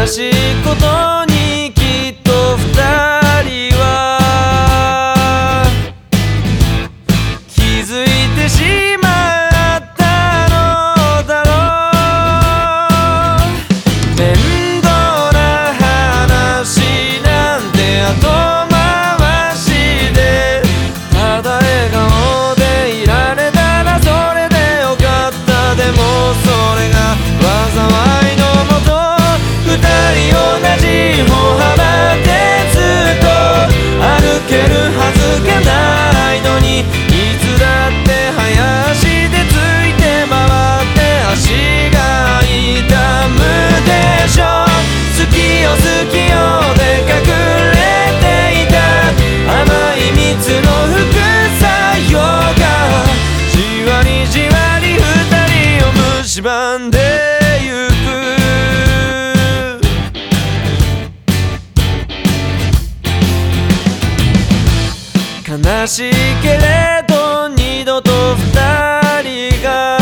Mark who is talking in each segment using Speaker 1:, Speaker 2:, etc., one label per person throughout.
Speaker 1: 悲しいことにきっと二人は気づいてしまったのだろう。面倒な話なんて後回しで、ただ笑顔でいられたらそれでよかった。でもそれが災いのもと、二人同じ歩幅でずっと歩けるはずがないのに、いつだって早足でついて回って足が痛むでしょ。好きよ好きよで隠れていた甘い蜜の副作用がじわりじわり二人を蝕んでゆく。悲しいけれど二度と二人が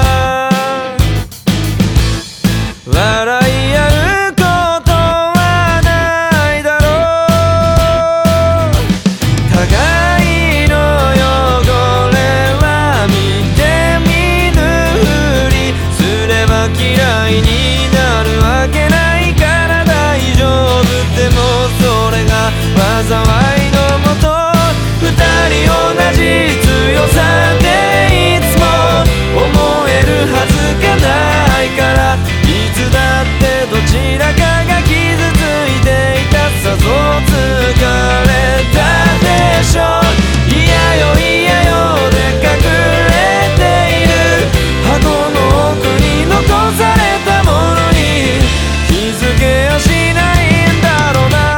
Speaker 1: 笑い合うことはないだろう。互いの汚れは見て見ぬふりすれば嫌いになるわけないから大丈夫。でもそれが災いのもと、二人同じ強さでいつも思えるはずがないから、いつだってどちらかが傷ついていた。さぞ疲れたでしょう。嫌よ嫌よで隠れている箱の奥に残されたものに気づけやしないんだろうな。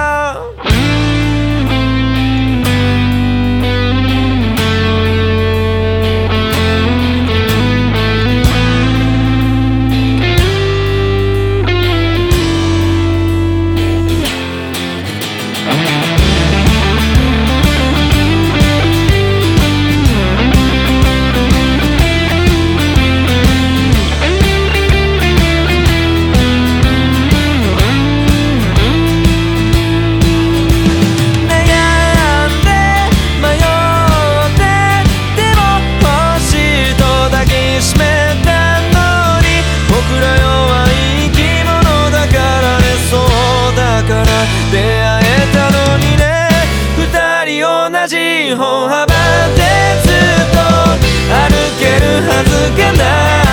Speaker 1: 出会えたのにね。二人同じ歩幅でずっと歩けるはずがない